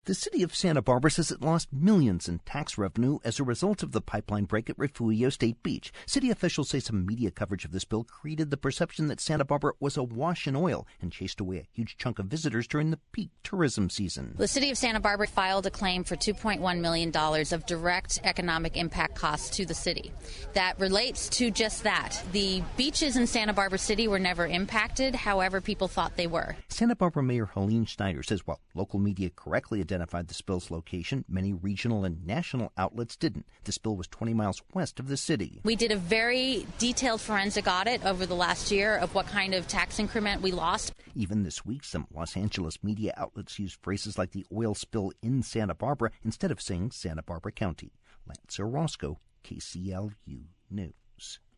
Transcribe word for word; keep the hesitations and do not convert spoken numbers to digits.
The city of Santa Barbara says it lost millions in tax revenue as a result of the pipeline break at Refugio State Beach. City officials say some media coverage of the spill created the perception that Santa Barbara was awash in oil and chased away a huge chunk of visitors during the peak tourism season. The city of Santa Barbara filed a claim for two point one million dollars of direct economic impact costs to the city. That relates to just that. The beaches in Santa Barbara City were never impacted, however people thought they were. Santa Barbara Mayor Helene Schneider says while local media correctly identified the spill's location, many regional and national outlets didn't. The spill was twenty miles west of the city. We did a very detailed forensic audit over the last year of what kind of tax increment we lost. Even this week, some Los Angeles media outlets used phrases like the oil spill in Santa Barbara instead of saying Santa Barbara County. Lance Orozco, K C L U News.